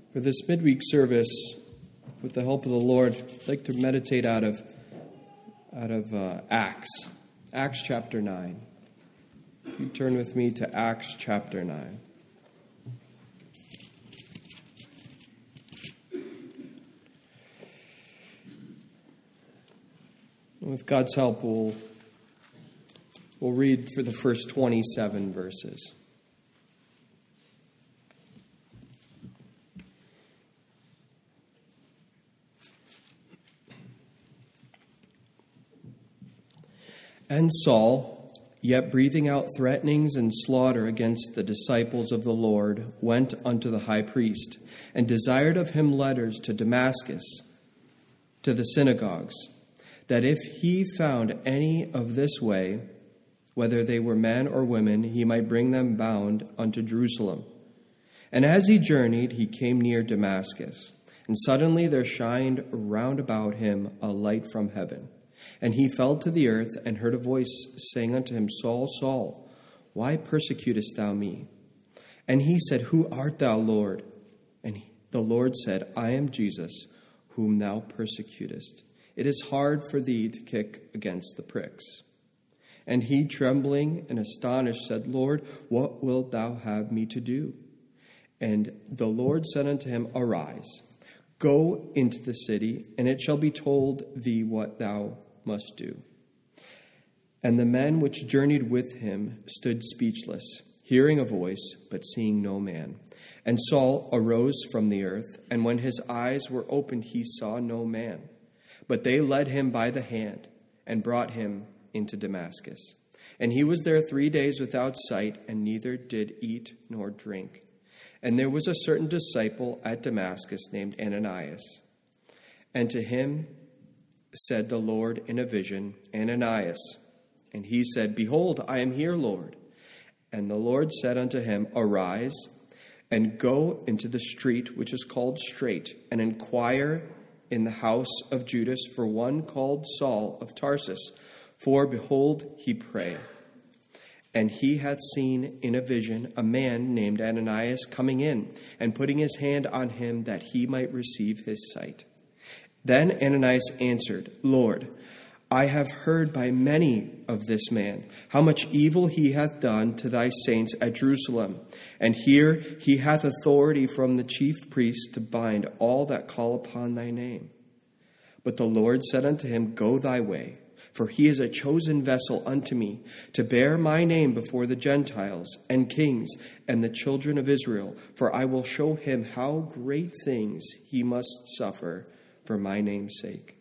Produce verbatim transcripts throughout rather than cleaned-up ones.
For this midweek service, with the help of the Lord, I'd like to meditate out of out of uh, Acts, Acts chapter nine. If you turn with me to Acts chapter nine. And with God's help, we'll, we'll read for the first twenty-seven verses. And Saul, yet breathing out threatenings and slaughter against the disciples of the Lord, went unto the high priest, and desired of him letters to Damascus, to the synagogues, that if he found any of this way, whether they were men or women, he might bring them bound unto Jerusalem. And as he journeyed, he came near Damascus, and suddenly there shined round about him a light from heaven. And he fell to the earth, and heard a voice saying unto him, Saul, Saul, why persecutest thou me? And he said, Who art thou, Lord? And the Lord said, I am Jesus, whom thou persecutest. It is hard for thee to kick against the pricks. And he, trembling and astonished, said, Lord, what wilt thou have me to do? And the Lord said unto him, Arise, go into the city, and it shall be told thee what thou must do. And the men which journeyed with him stood speechless, hearing a voice, but seeing no man. And Saul arose from the earth, and when his eyes were opened, he saw no man. But they led him by the hand, and brought him into Damascus. And he was there three days without sight, and neither did eat nor drink. And there was a certain disciple at Damascus named Ananias. And to him said the Lord in a vision, Ananias. And he said, Behold, I am here, Lord. And the Lord said unto him, Arise, and go into the street which is called Straight, and inquire in the house of Judas for one called Saul of Tarsus. For behold, he prayeth. And he hath seen in a vision a man named Ananias coming in, and putting his hand on him that he might receive his sight. Then Ananias answered, Lord, I have heard by many of this man how much evil he hath done to thy saints at Jerusalem. And here he hath authority from the chief priests to bind all that call upon thy name. But the Lord said unto him, Go thy way, for he is a chosen vessel unto me, to bear my name before the Gentiles and kings and the children of Israel. For I will show him how great things he must suffer for my name's sake.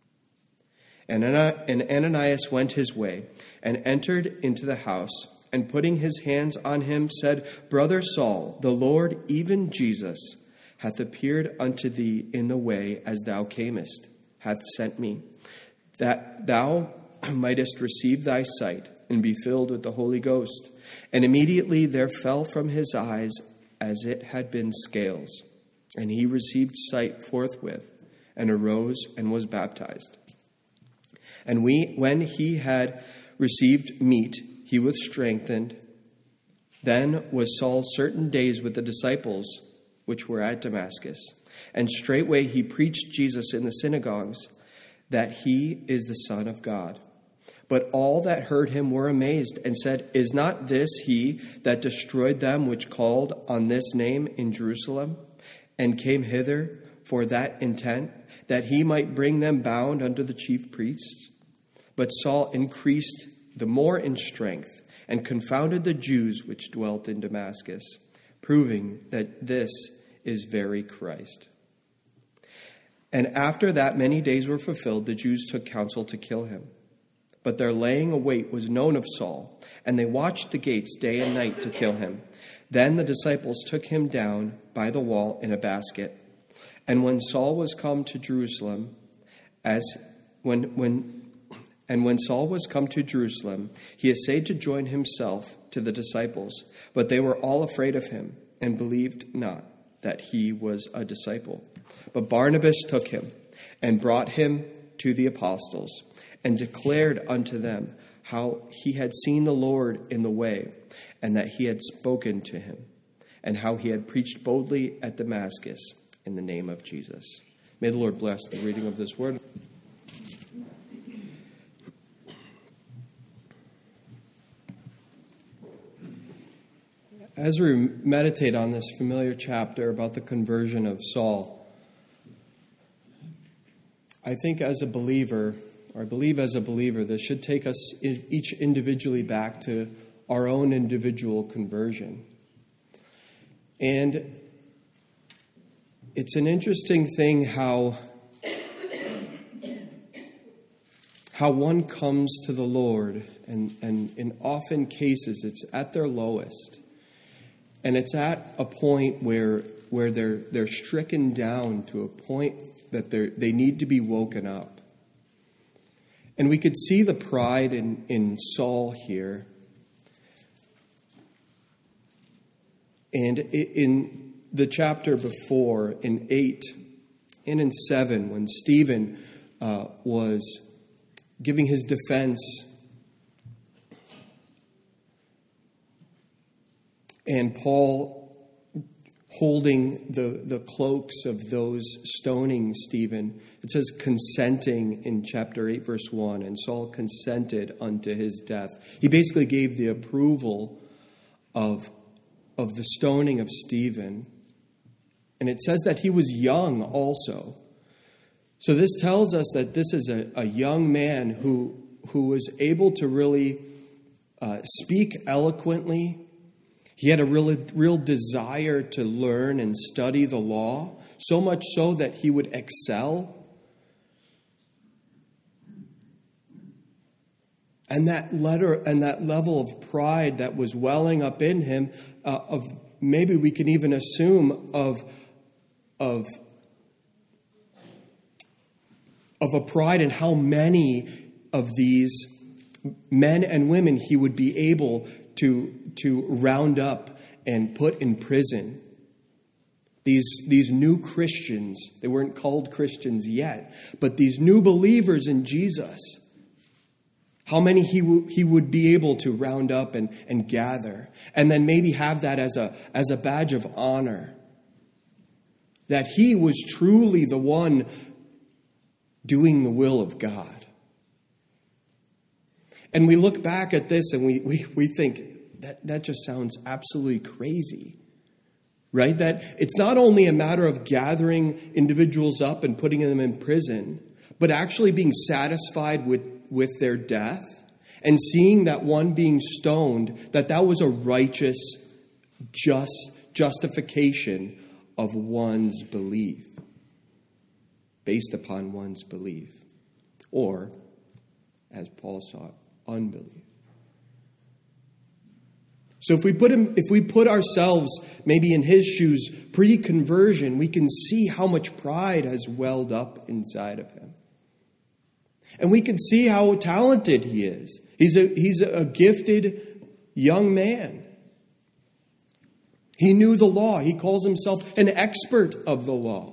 And Ananias went his way, and entered into the house, and putting his hands on him, said, Brother Saul, the Lord, even Jesus, hath appeared unto thee in the way as thou camest, hath sent me, that thou mightest receive thy sight, and be filled with the Holy Ghost. And immediately there fell from his eyes as it had been scales, and he received sight forthwith, and arose and was baptized. And we, when he had received meat, he was strengthened. Then was Saul certain days with the disciples which were at Damascus. And straightway he preached Jesus in the synagogues, that he is the Son of God. But all that heard him were amazed, and said, Is not this he that destroyed them which called on this name in Jerusalem, and came hither for that intent, that he might bring them bound unto the chief priests? But Saul increased the more in strength, and confounded the Jews which dwelt in Damascus, proving that this is very Christ. And after that many days were fulfilled, the Jews took counsel to kill him. But their laying await was known of Saul, and they watched the gates day and night to kill him. Then the disciples took him down by the wall in a basket. And when Saul was come to Jerusalem, as when when and when Saul was come to Jerusalem, he essayed to join himself to the disciples, but they were all afraid of him, and believed not that he was a disciple. But Barnabas took him, and brought him to the apostles, and declared unto them how he had seen the Lord in the way, and that he had spoken to him. and how he had preached boldly at Damascus in the name of Jesus. May the Lord bless the reading of this word. As we meditate on this familiar chapter about the conversion of Saul, I think as a believer, or I believe as a believer, this should take us each individually back to our own individual conversion. And it's an interesting thing how, how one comes to the Lord, and, and in often cases it's at their lowest. And it's at a point where where they're they're stricken down to a point that they they need to be woken up. And we could see the pride in, in Saul here. And in the chapter before, in eight and in seven, when Stephen uh, was giving his defense, and Paul holding the, the cloaks of those stoning Stephen, it says consenting in chapter eight, verse one, and Saul consented unto his death. He basically gave the approval of, of the stoning of Stephen. And it says that he was young also. So this tells us that this is a, a young man who, who was able to really uh, speak eloquently. He had a real, real desire to learn and study the law, so much so that he would excel. And that letter and that level of pride that was welling up in him, uh, of maybe we can even assume of, of, of a pride in how many of these men and women he would be able to, to round up and put in prison. These, these new Christians, they weren't called Christians yet, but these new believers in Jesus, how many he, w- he would be able to round up and, and gather, and then maybe have that as a, as a badge of honor, that he was truly the one doing the will of God. And we look back at this and we, we, we think that that just sounds absolutely crazy, right? That it's not only a matter of gathering individuals up and putting them in prison, but actually being satisfied with, with their death and seeing that one being stoned, that that was a righteous, just justification of one's belief, based upon one's belief, or, as Paul saw it, unbelief. So if we put him, if we put ourselves maybe in his shoes pre-conversion, we can see how much pride has welled up inside of him. And we can see how talented he is. He's a, he's a gifted young man. He knew the law. He calls himself an expert of the law.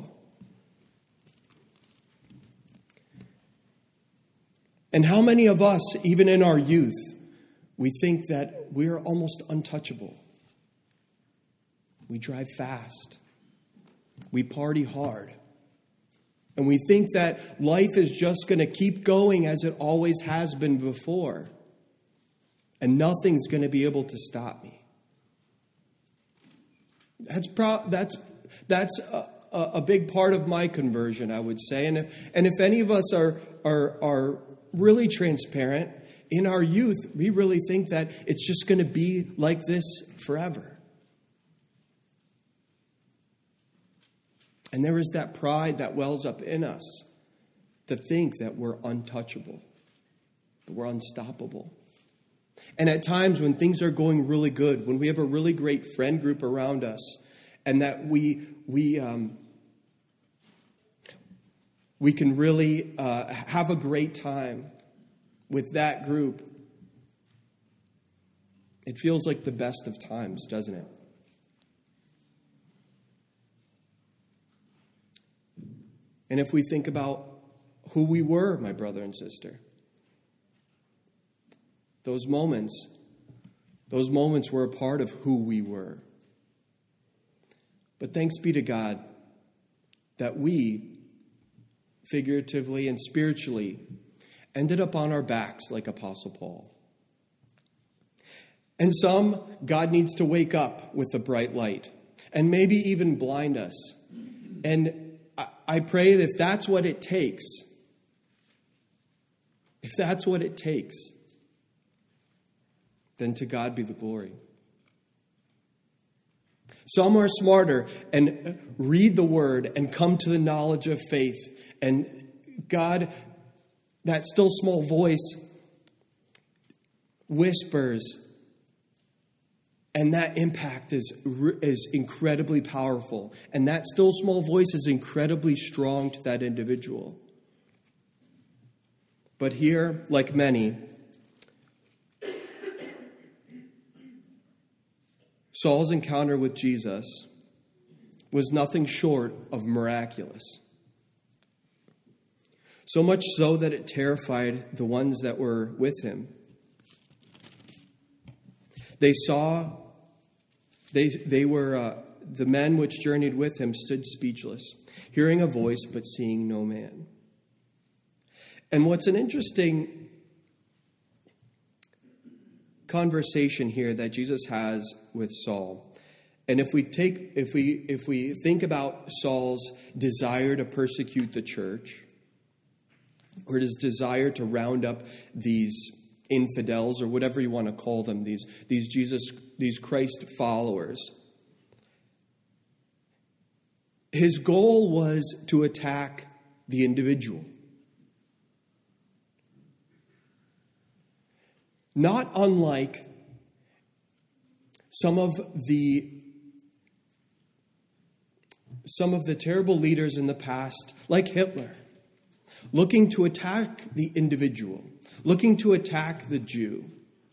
And how many of us, even in our youth, we think that we're almost untouchable? We drive fast. We party hard. And we think that life is just going to keep going as it always has been before. And nothing's going to be able to stop me. That's pro- that's that's a, a big part of my conversion, I would say. And if, and if any of us are are are really transparent, in our youth, we really think that it's just going to be like this forever. And there is that pride that wells up in us to think that we're untouchable, that we're unstoppable. And at times when things are going really good, when we have a really great friend group around us, and that we we um, we can really uh, have a great time with that group, it feels like the best of times, doesn't it? And if we think about who we were, my brother and sister, those moments, those moments were a part of who we were. But thanks be to God that we, figuratively and spiritually, ended up on our backs like Apostle Paul. And some, God needs to wake up with a bright light and maybe even blind us. And I pray that if that's what it takes, if that's what it takes, then to God be the glory. Some are smarter and read the word and come to the knowledge of faith. And God, that still small voice whispers, and that impact is, is incredibly powerful. And that still small voice is incredibly strong to that individual. But here, like many, Saul's encounter with Jesus was nothing short of miraculous. So much so that it terrified the ones that were with him. They saw, they, they were, uh, the men which journeyed with him stood speechless, hearing a voice but seeing no man. And what's an interesting conversation here that Jesus has with Saul. And if we take if we if we think about Saul's desire to persecute the church, or his desire to round up these infidels, or whatever you want to call them, these these Jesus these Christ followers, his goal was to attack the individual. Not unlike some of the some of the terrible leaders in the past, like Hitler, looking to attack the individual, looking to attack the Jew.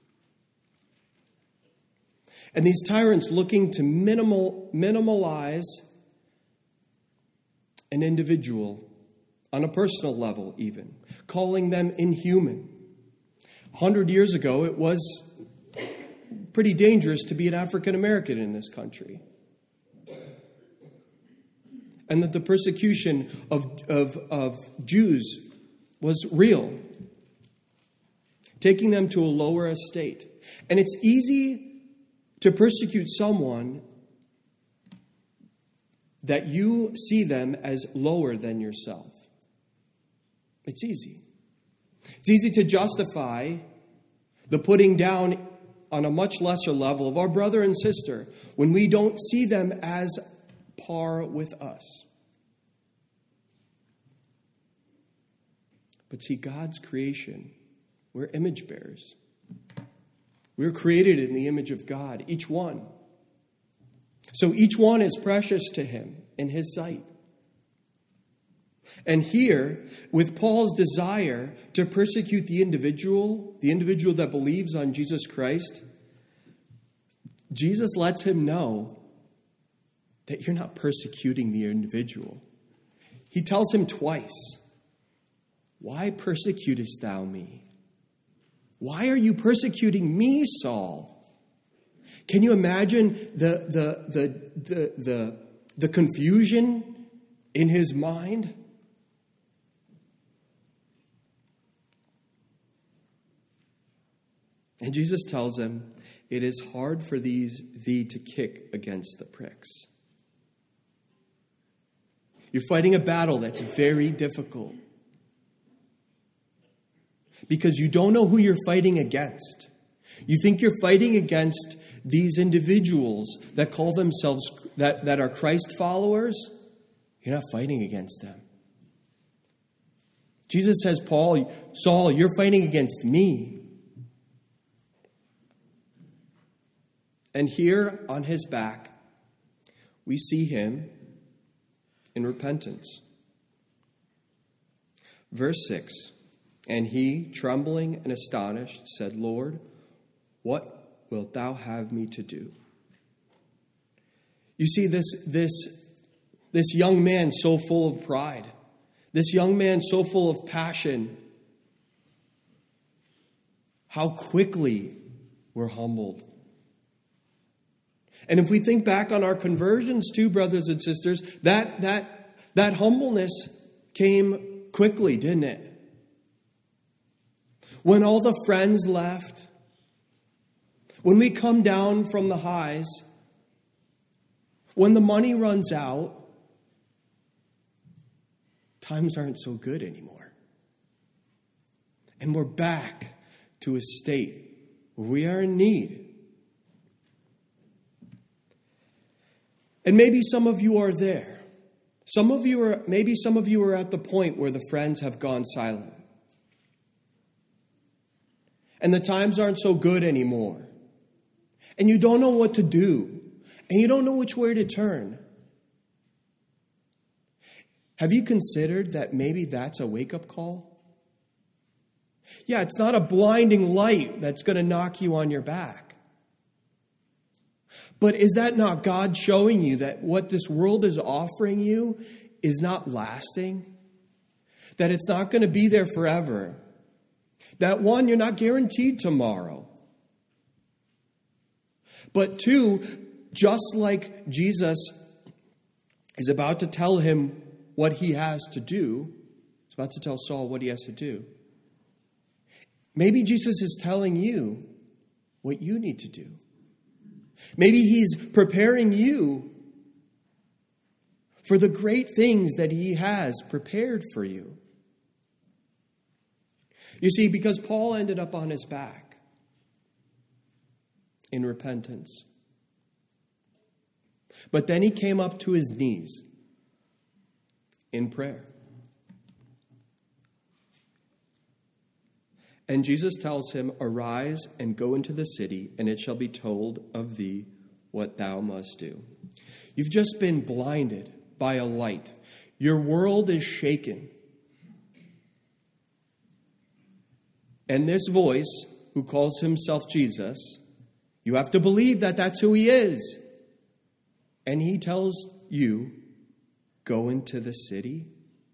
And these tyrants looking to minimal, minimalize an individual on a personal level even, calling them inhuman. A hundred years ago, it was pretty dangerous to be an African American in this country. And that the persecution of, of, of Jews was real, taking them to a lower estate. And it's easy to persecute someone that you see them as lower than yourself. It's easy. It's easy to justify the putting down on a much lesser level of our brother and sister when we don't see them as par with us. But see, God's creation, we're image bearers. We're created in the image of God, each one. So each one is precious to him in his sight. And here, with Paul's desire to persecute the individual, the individual that believes on Jesus Christ, Jesus lets him know that you're not persecuting the individual. He tells him twice, "Why persecutest thou me? Why are you persecuting me, Saul?" Can you imagine the the the the the, the confusion in his mind? And Jesus tells him, "It is hard for these thee to kick against the pricks." You're fighting a battle that's very difficult. Because you don't know who you're fighting against. You think you're fighting against these individuals that call themselves, that, that are Christ followers. You're not fighting against them. Jesus says, Paul, Saul, you're fighting against me. And here on his back, we see him in repentance. Verse six. And he, trembling and astonished, said, "Lord, what wilt thou have me to do?" You see, this, this, this young man so full of pride, this young man so full of passion, how quickly we're humbled. And if we think back on our conversions too, brothers and sisters, that that that humbleness came quickly, didn't it? When all the friends left, when we come down from the highs, when the money runs out, times aren't so good anymore. And we're back to a state where we are in need. And maybe some of you are there. Some of you are, maybe some of you are at the point where the friends have gone silent. And the times aren't so good anymore. And you don't know what to do. And you don't know which way to turn. Have you considered that maybe that's a wake-up call? Yeah, it's not a blinding light that's going to knock you on your back. But is that not God showing you that what this world is offering you is not lasting? That it's not going to be there forever? That one, you're not guaranteed tomorrow. But two, just like Jesus is about to tell him what he has to do, he's about to tell Saul what he has to do. Maybe Jesus is telling you what you need to do. Maybe he's preparing you for the great things that he has prepared for you. You see, because Paul ended up on his back in repentance. But then he came up to his knees in prayer. And Jesus tells him, "Arise and go into the city, and it shall be told of thee what thou must do." You've just been blinded by a light. Your world is shaken. And this voice, who calls himself Jesus, you have to believe that that's who he is. And he tells you, go into the city.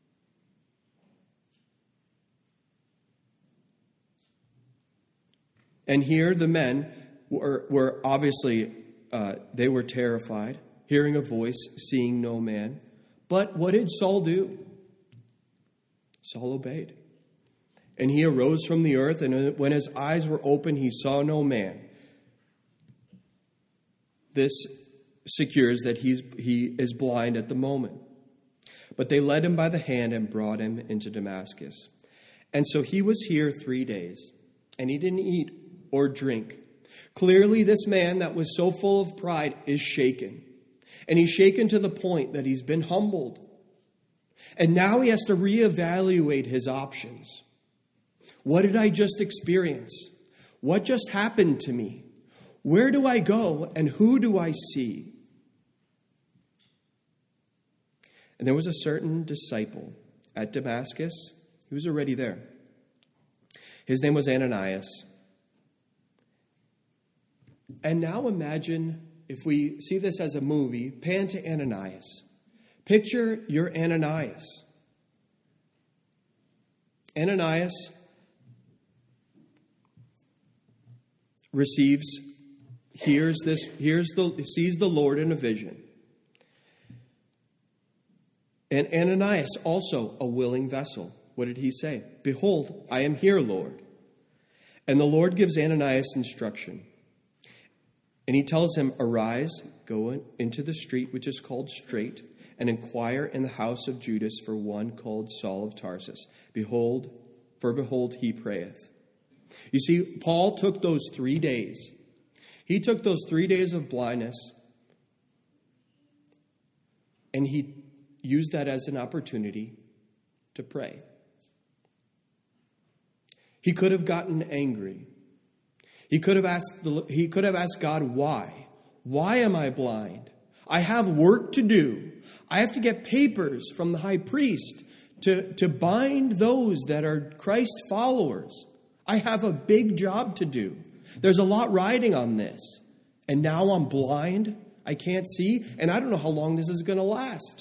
And here the men were, were obviously, uh, they were terrified, hearing a voice, seeing no man. But what did Saul do? Saul obeyed. And he arose from the earth, and when his eyes were open, he saw no man. This secures that he's, he is blind at the moment. But they led him by the hand and brought him into Damascus. And so he was here three days, and he didn't eat or drink. Clearly, this man that was so full of pride is shaken. And he's shaken to the point that he's been humbled. And now he has to reevaluate his options. What did I just experience? What just happened to me? Where do I go and who do I see? And there was a certain disciple at Damascus. He was already there. His name was Ananias. And now imagine, if we see this as a movie, pan to Ananias. Picture your Ananias. Ananias receives, hears this, hears the, sees the Lord in a vision. And Ananias, also a willing vessel. What did he say? "Behold, I am here, Lord." And the Lord gives Ananias instruction. And he tells him, "Arise, go into the street which is called Straight, and inquire in the house of Judas for one called Saul of Tarsus. Behold, for behold, he prayeth." You see, Paul took those three days. He took those three days of blindness, and he used that as an opportunity to pray. He could have gotten angry. He could have asked, he could have asked God, why? Why am I blind? I have work to do. I have to get papers from the high priest to, to bind those that are Christ followers. I have a big job to do. There's a lot riding on this. And now I'm blind. I can't see. And I don't know how long this is going to last.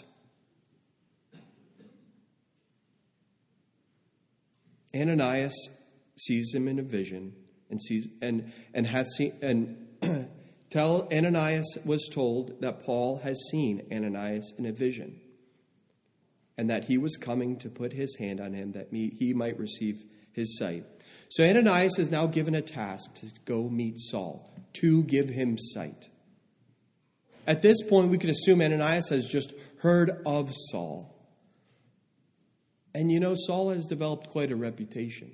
Ananias sees him in a vision and sees and and hath seen and Tell Ananias was told that Paul has seen Ananias in a vision, and that he was coming to put his hand on him that he might receive his sight. So Ananias is now given a task to go meet Saul, to give him sight. At this point, we can assume Ananias has just heard of Saul. And you know, Saul has developed quite a reputation.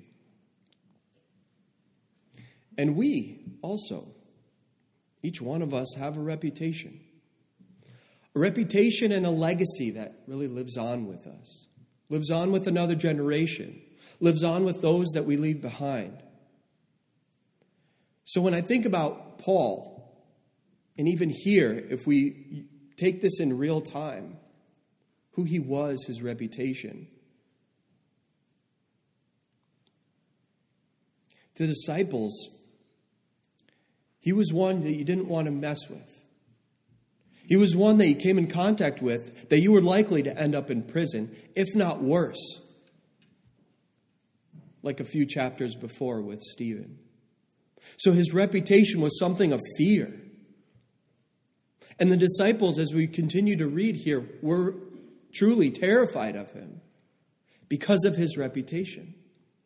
And we also, each one of us, have a reputation. A reputation and a legacy that really lives on with us. Lives on with another generation. Lives on with those that we leave behind. So when I think about Paul, and even here, if we take this in real time, who he was, his reputation. The disciples, he was one that you didn't want to mess with. He was one that you came in contact with that you were likely to end up in prison, if not worse. Like a few chapters before with Stephen. So his reputation was something of fear. And the disciples, as we continue to read here, were truly terrified of him because of his reputation.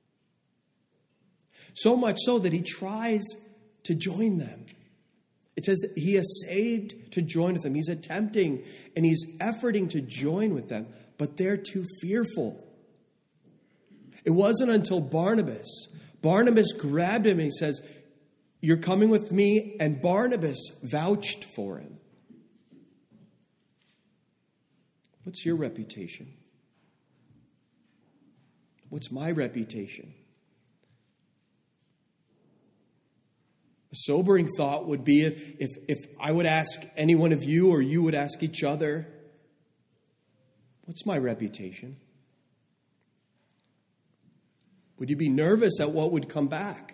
So much so that he tries to join them. It says he essayed to join with them. He's attempting and he's efforting to join with them, but they're too fearful. It wasn't until Barnabas, Barnabas grabbed him and he says, "You're coming with me," and Barnabas vouched for him. What's your reputation? What's my reputation? A sobering thought would be if, if, if I would ask any one of you or you would ask each other, what's my reputation? Would you be nervous at what would come back?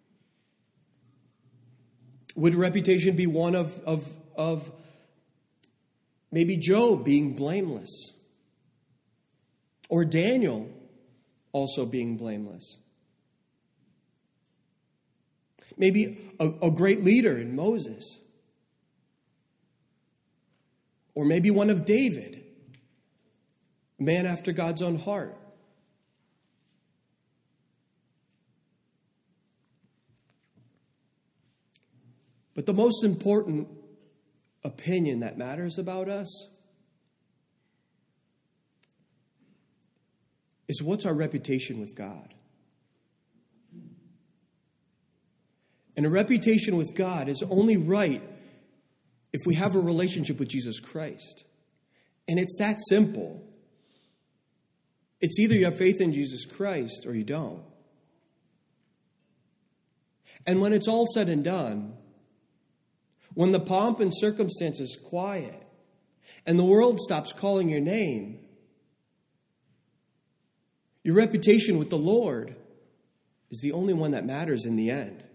Would reputation be one of, of, of maybe Job being blameless? Or Daniel also being blameless? Maybe a, a great leader in Moses. Or maybe one of David, a man after God's own heart. But the most important opinion that matters about us is what's our reputation with God. And a reputation with God is only right if we have a relationship with Jesus Christ. And it's that simple. It's either you have faith in Jesus Christ or you don't. And when it's all said and done, when the pomp and circumstance is quiet and the world stops calling your name, your reputation with the Lord is the only one that matters in the end.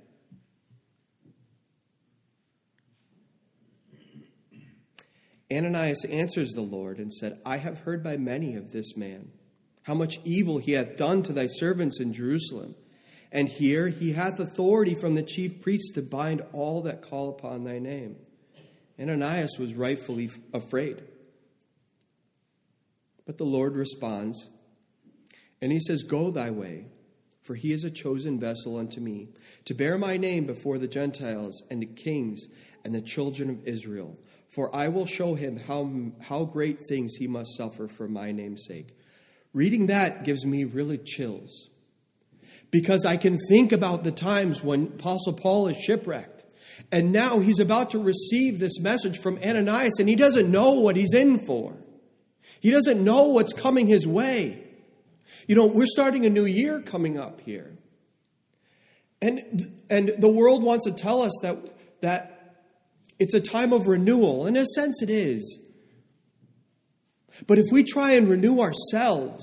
Ananias answers the Lord and said, "I have heard by many of this man, how much evil he hath done to thy servants in Jerusalem. And here he hath authority from the chief priests to bind all that call upon thy name." Ananias was rightfully afraid. But the Lord responds, and he says, "Go thy way, for he is a chosen vessel unto me, to bear my name before the Gentiles and the kings and the children of Israel. For I will show him how, how great things he must suffer for my name's sake." Reading that gives me really chills. Because I can think about the times when Apostle Paul is shipwrecked. And now he's about to receive this message from Ananias, and he doesn't know what he's in for. He doesn't know what's coming his way. You know, we're starting a new year coming up here. And, and the world wants to tell us that, that it's a time of renewal. In a sense, it is. But if we try and renew ourselves,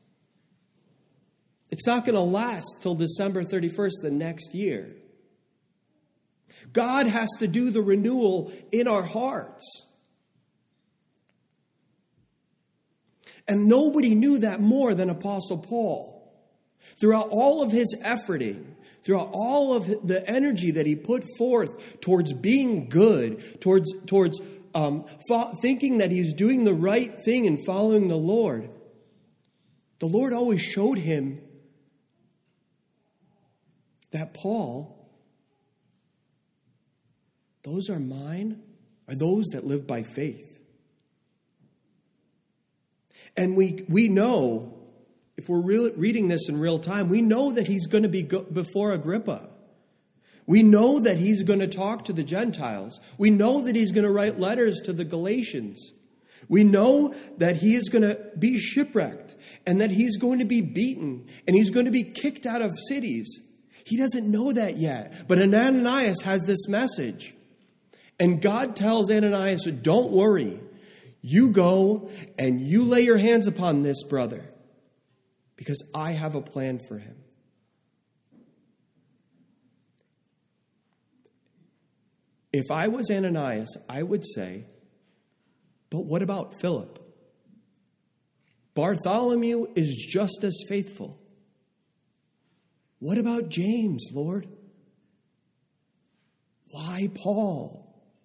it's not going to last till December thirty-first the next year. God has to do the renewal in our hearts. And nobody knew that more than Apostle Paul. Throughout all of his efforting, throughout all of the energy that he put forth towards being good, towards, towards um, fo- thinking that he's doing the right thing and following the Lord, the Lord always showed him that Paul, those are mine, are those that live by faith. And we we know, if we're re- reading this in real time, we know that he's going to be go- before Agrippa. We know that he's going to talk to the Gentiles. We know that he's going to write letters to the Galatians. We know that he is going to be shipwrecked and that he's going to be beaten and he's going to be kicked out of cities. He doesn't know that yet. But Ananias has this message. And God tells Ananias, don't worry. You go and you lay your hands upon this brother, because I have a plan for him. If I was Ananias, I would say, but what about Philip? Bartholomew is just as faithful. What about James, Lord? Why Paul?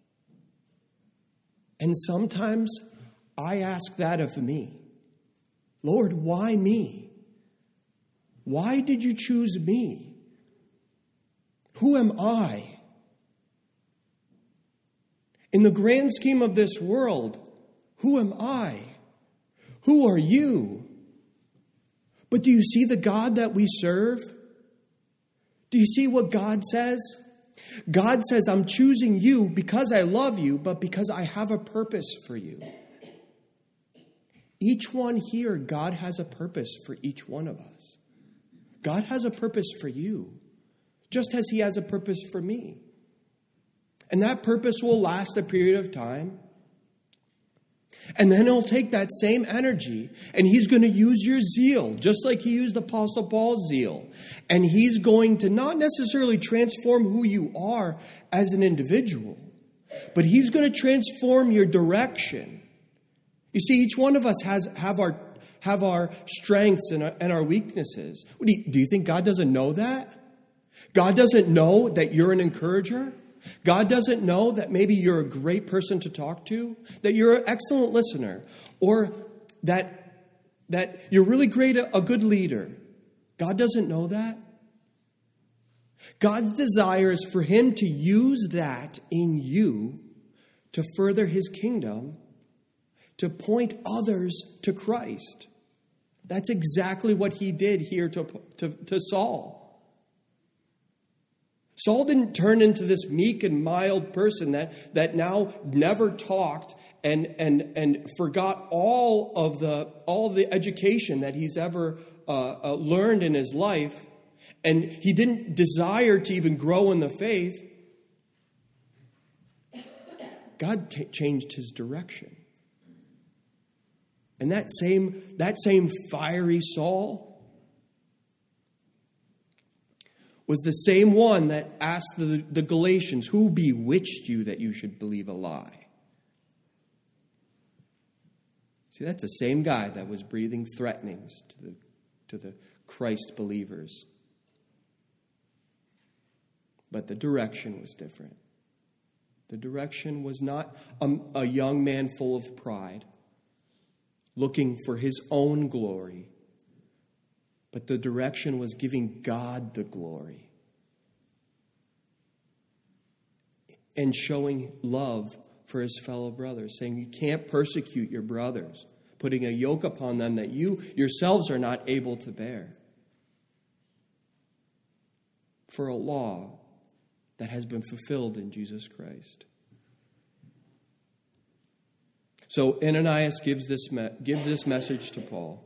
And sometimes I ask that of me. Lord, why me? Why did you choose me? Who am I? In the grand scheme of this world, who am I? Who are you? But do you see the God that we serve? Do you see what God says? God says, I'm choosing you because I love you, but because I have a purpose for you. Each one here, God has a purpose for each one of us. God has a purpose for you, just as he has a purpose for me. And that purpose will last a period of time. And then he'll take that same energy and he's going to use your zeal, just like he used Apostle Paul's zeal. And he's going to not necessarily transform who you are as an individual, but he's going to transform your direction. You see, each one of us has have our have our strengths and our, and our weaknesses. What do you, do you think God doesn't know that? God doesn't know that you're an encourager? God doesn't know that maybe you're a great person to talk to, that you're an excellent listener, or that, that you're really great, a good leader. God doesn't know that. God's desire is for him to use that in you to further his kingdom, to point others to Christ. That's exactly what he did here to, to, to Saul. Saul didn't turn into this meek and mild person that, that now never talked and, and, and forgot all of the all the education that he's ever uh, uh, learned in his life. And he didn't desire to even grow in the faith. God t- changed his direction. And that same, that same fiery Saul was the same one that asked the, the Galatians, who bewitched you that you should believe a lie? See, that's the same guy that was breathing threatenings to the, to the Christ believers. But the direction was different. The direction was not a, a young man full of pride, looking for his own glory. But the direction was giving God the glory and showing love for his fellow brothers, saying you can't persecute your brothers, putting a yoke upon them that you yourselves are not able to bear, for a law that has been fulfilled in Jesus Christ. So Ananias gives this me- gives this message to Paul.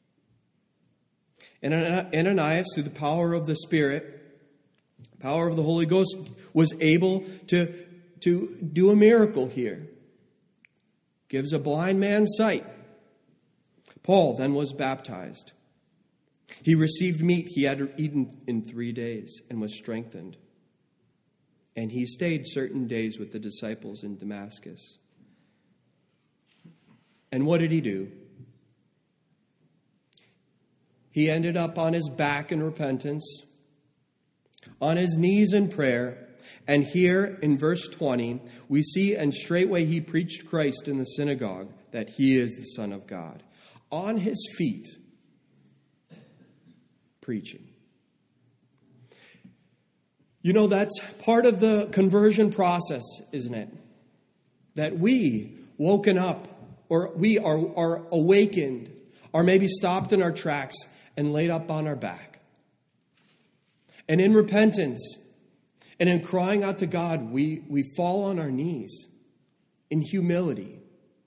And Ananias, through the power of the Spirit, power of the Holy Ghost, was able to, to do a miracle here. Gives a blind man sight. Paul then was baptized. He received meat he had eaten in three days and was strengthened. And he stayed certain days with the disciples in Damascus. And what did he do? He ended up on his back in repentance, on his knees in prayer. And here in verse twenty, we see, and straightway he preached Christ in the synagogue, that he is the Son of God. On his feet, preaching. You know, that's part of the conversion process, isn't it? That we, woken up, or we are, are awakened, or maybe stopped in our tracks and laid up on our back. And in repentance, and in crying out to God, we, we fall on our knees in humility.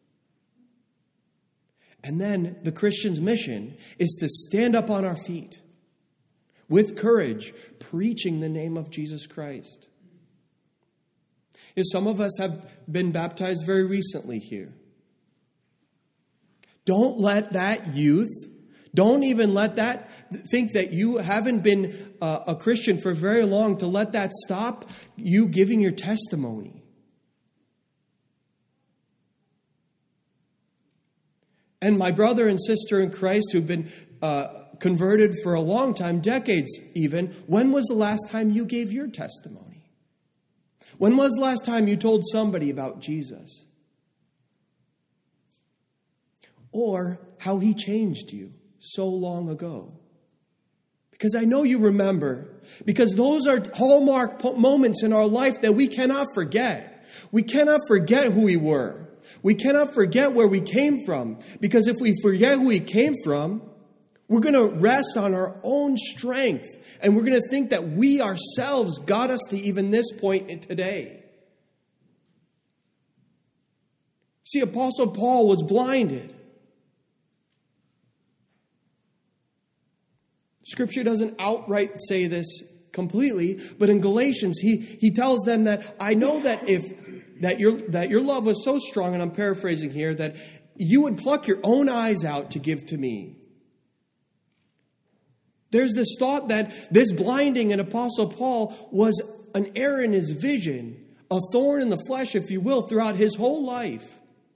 And then the Christian's mission is to stand up on our feet with courage, preaching the name of Jesus Christ. You know, some of us have been baptized very recently here. Don't let that youth, don't even let that think that you haven't been uh, a Christian for very long, to let that stop you giving your testimony. And my brother and sister in Christ who've been uh, converted for a long time, decades even, when was the last time you gave your testimony? When was the last time you told somebody about Jesus? Or how he changed you so long ago? Because I know you remember. Because those are hallmark moments in our life that we cannot forget. We cannot forget who we were. We cannot forget where we came from. Because if we forget who we came from, we're going to rest on our own strength. And we're going to think that we ourselves got us to even this point in today. See, Apostle Paul was blinded. Scripture doesn't outright say this completely, but in Galatians, he, he tells them that I know that if that your that your love was so strong, and I'm paraphrasing here, that you would pluck your own eyes out to give to me. There's this thought that this blinding in Apostle Paul was an error in his vision, a thorn in the flesh, if you will, throughout his whole life.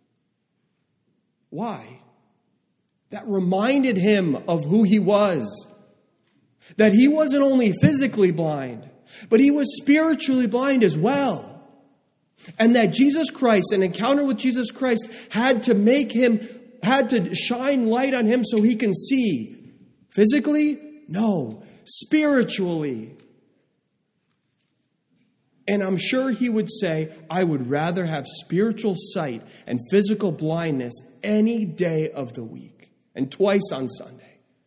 Why? That reminded him of who he was. That he wasn't only physically blind, but he was spiritually blind as well. And that Jesus Christ, an encounter with Jesus Christ, had to make him, had to shine light on him so he can see. Physically? No. Spiritually. And I'm sure he would say, I would rather have spiritual sight and physical blindness any day of the week, and twice on Sunday.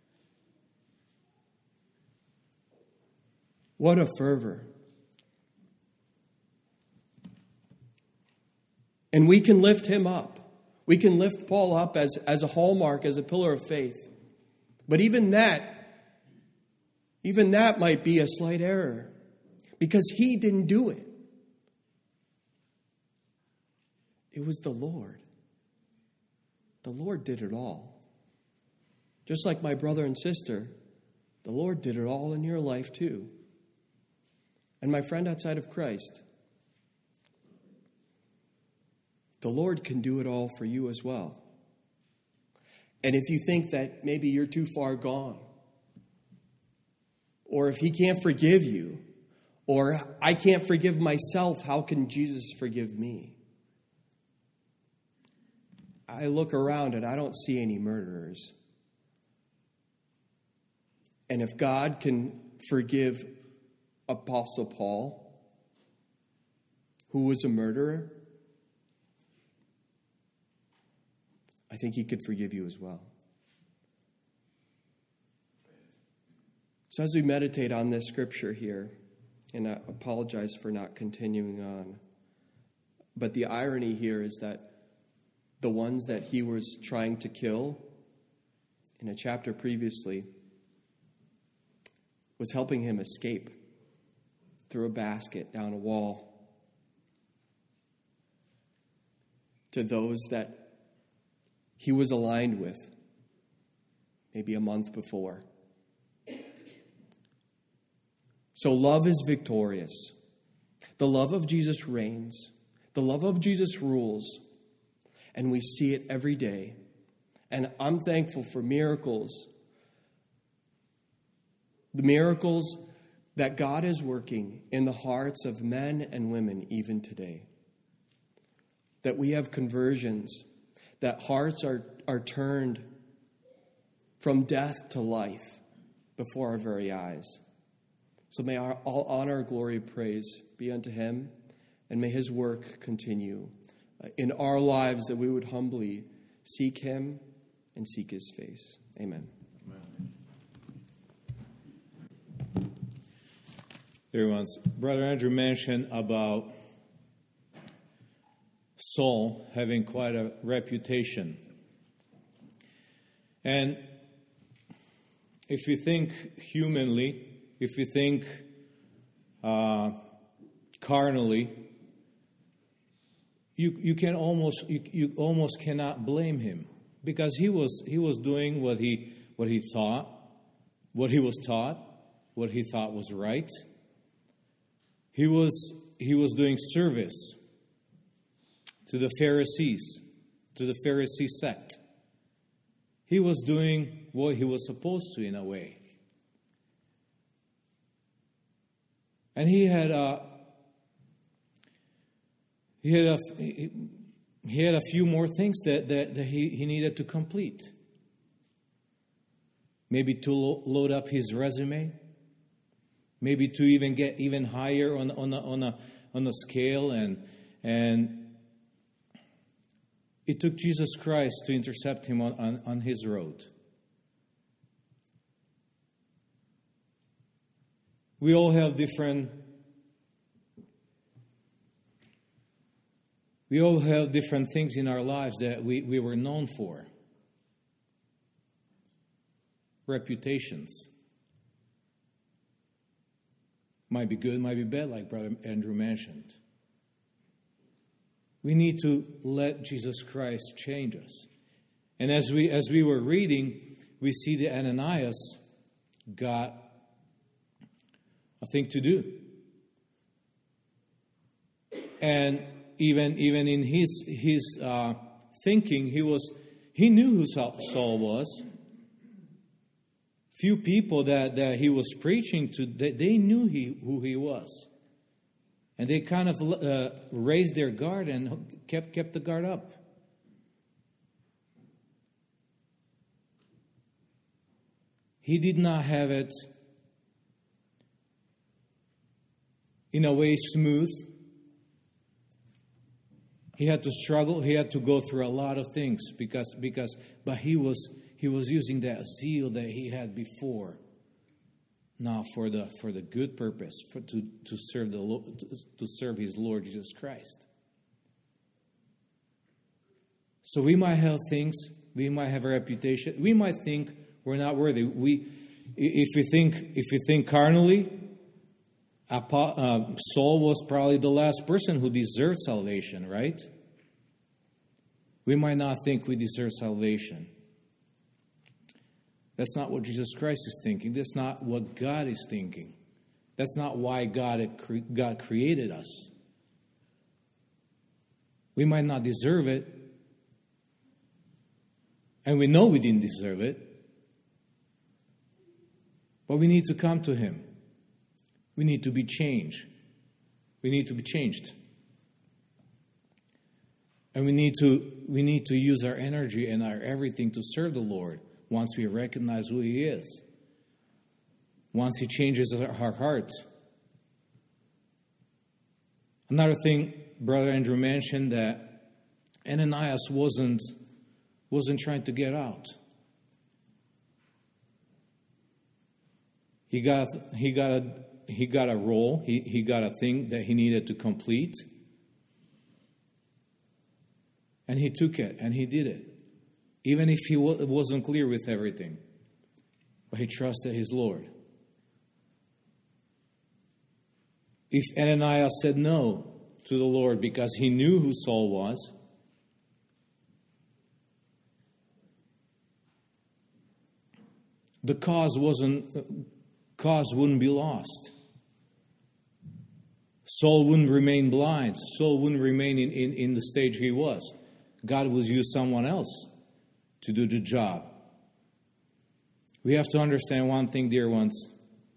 What a fervor. And we can lift him up. We can lift Paul up as, as a hallmark, as a pillar of faith. But even that, even that might be a slight error. Because he didn't do it. It was the Lord. The Lord did it all. Just like my brother and sister, the Lord did it all in your life too. And my friend outside of Christ, the Lord can do it all for you as well. And if you think that maybe you're too far gone, or if he can't forgive you, or I can't forgive myself, how can Jesus forgive me? I look around and I don't see any murderers. And if God can forgive Apostle Paul, who was a murderer, I think he could forgive you as well. So as we meditate on this scripture here, and I apologize for not continuing on, but the irony here is that the ones that he was trying to kill in a chapter previously was helping him escape through a basket down a wall to those that he was aligned with maybe a month before. So love is victorious. The love of Jesus reigns. The love of Jesus rules. And we see it every day. And I'm thankful for miracles The miracles that God is working in the hearts of men and women even today. That we have conversions, that hearts are, are turned from death to life before our very eyes. So may our, all honor, glory, praise be unto him, and may his work continue in our lives, that we would humbly seek him and seek his face. Amen. There once, Brother Andrew mentioned about Saul having quite a reputation. And if you think humanly, if you think uh, carnally, you you can almost you, you almost cannot blame him, because he was he was doing what he what he thought, what he was taught, what he thought was right. He was he was doing service to the Pharisees, to the Pharisee sect. He was doing what he was supposed to, in a way. And he had a he had a he had a few more things that, that, that he, he needed to complete. Maybe to lo- load up his resume. Maybe to even get even higher on on a, on a on a scale, and and it took Jesus Christ to intercept him on, on, on his road. We all have different we all have different things in our lives that we, we were known for. Reputations. Might be good, might be bad, like Brother Andrew mentioned. We need to let Jesus Christ change us. And as we as we were reading, we see that Ananias got a thing to do. And even even in his his uh, thinking, he was he knew who Saul was. Few people that, that he was preaching to, they, they knew he, who he was. And they kind of uh, raised their guard and kept, kept the guard up. He did not have it in a way smooth. He had to struggle. He had to go through a lot of things because, because but he was He was using that zeal that he had before, now for the for the good purpose, for to to serve the to, to serve his Lord Jesus Christ. So we might have things, we might have a reputation, we might think we're not worthy. We, if you think if you think carnally, uh, Saul was probably the last person who deserved salvation, right? We might not think we deserve salvation. That's not what Jesus Christ is thinking. That's not what God is thinking. That's not why God God created us. We might not deserve it, and we know we didn't deserve it, but we need to come to Him. We need to be changed. We need to be changed. And we need to we need to use our energy and our everything to serve the Lord. Once we recognize who He is. Once He changes our heart. Another thing Brother Andrew mentioned, that Ananias wasn't, wasn't trying to get out. He got, he got, a, he got a role. He, he got a thing that he needed to complete. And he took it and he did it. Even if he wasn't clear with everything. But he trusted his Lord. If Ananias said no to the Lord because he knew who Saul was, the cause wasn't cause wouldn't be lost. Saul wouldn't remain blind. Saul wouldn't remain in, in, in the stage he was. God would use someone else to do the job. We have to understand one thing, dear ones.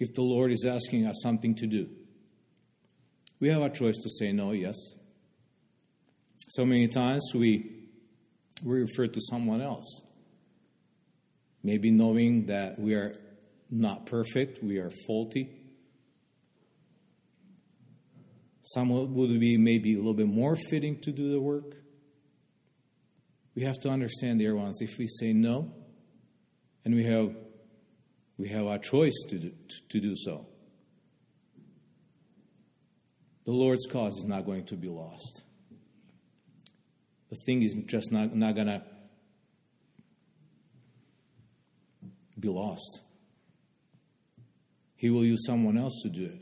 if the Lord is asking us something to do, we have a choice to say no, yes. So many times we, we refer to someone else, maybe knowing that we are not perfect, we are faulty. Someone would be maybe a little bit more fitting to do the work. We have to understand, dear ones, if we say no, and we have we have a choice to do, to do so, the Lord's cause is not going to be lost. The thing is just not, not going to be lost. He will use someone else to do it.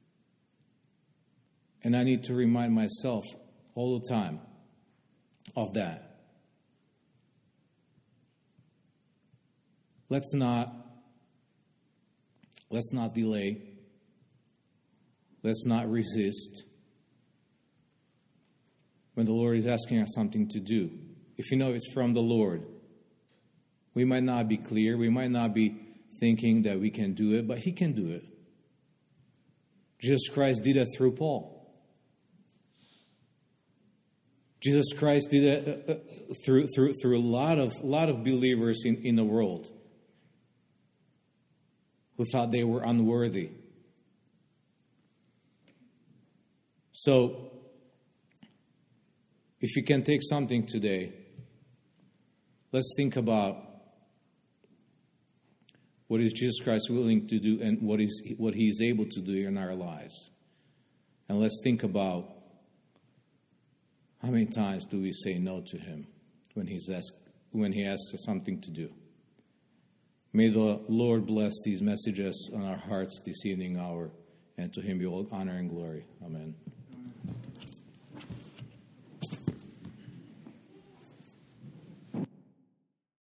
And I need to remind myself all the time of that. Let's not, let's not delay. Let's not resist when the Lord is asking us something to do. If you know it's from the Lord, we might not be clear. We might not be thinking that we can do it, but He can do it. Jesus Christ did it through Paul. Jesus Christ did it uh, uh, through through through a lot of lot of believers in, in the world who thought they were unworthy. So, if you can take something today, let's think about what is Jesus Christ willing to do and what is what He is able to do in our lives. And let's think about how many times do we say no to Him when He's asked, when He asks us something to do. May the Lord bless these messages on our hearts this evening hour, and to Him be all honor and glory. Amen.